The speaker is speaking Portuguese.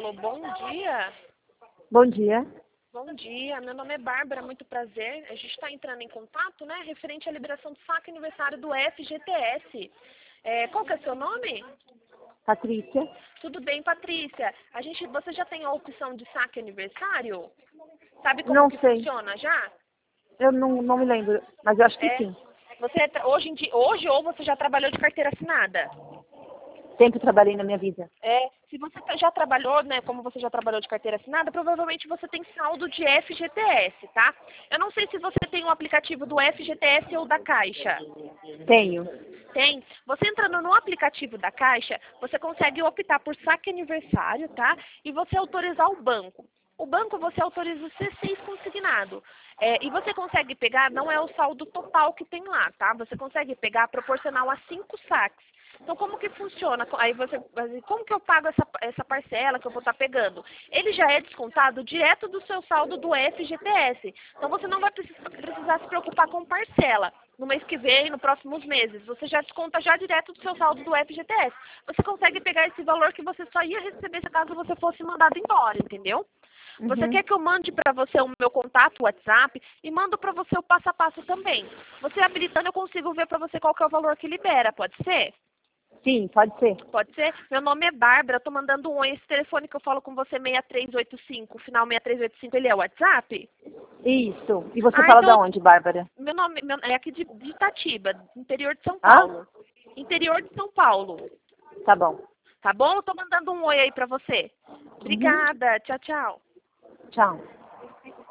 Alô, bom dia. Bom dia. Bom dia, meu nome é Bárbara, muito prazer. A gente está entrando em contato, né, referente à liberação do saque aniversário do FGTS. Qual que é o seu nome? Patrícia? Tudo bem, Patrícia. Você já tem a opção de saque aniversário? Sabe como Não que sei. funciona já? Eu não me lembro, mas eu acho que sim. Hoje ou você já trabalhou de carteira assinada? Sempre trabalhei na minha vida. Se você já trabalhou, né, como você já trabalhou de carteira assinada, provavelmente você tem saldo de FGTS, tá? Eu não sei se você tem um aplicativo do FGTS ou da Caixa. Tenho. Tem. Você entrando no aplicativo da Caixa, você consegue optar por saque aniversário, tá? E você autorizar o banco. O banco você autoriza o C6 consignado. E você consegue pegar, não é o saldo total que tem lá, tá? Você consegue pegar proporcional a 5 saques. Então, como que funciona? Como que eu pago essa parcela que eu vou estar pegando? Ele já é descontado direto do seu saldo do FGTS. Então, você não vai precisar se preocupar com parcela no mês que vem, nos próximos meses. Você já desconta já direto do seu saldo do FGTS. Você consegue pegar esse valor que você só ia receber caso você fosse mandado embora, entendeu? Você quer que eu mande para você o meu contato, WhatsApp, e mando para você o passo a passo também. Você habilitando, eu consigo ver para você qual que é o valor que libera, pode ser? Sim, pode ser. Pode ser? Meu nome é Bárbara, eu tô mandando um oi. Esse telefone que eu falo com você, 6385, final 6385, ele é o WhatsApp? Isso. E você fala Então, da onde, Bárbara? meu nome é aqui de Itatiba, interior de São Ah? Paulo. Interior de São Paulo. Tá bom. Tá bom? Eu tô mandando um oi aí pra você. Obrigada. Tchau, tchau. Tchau.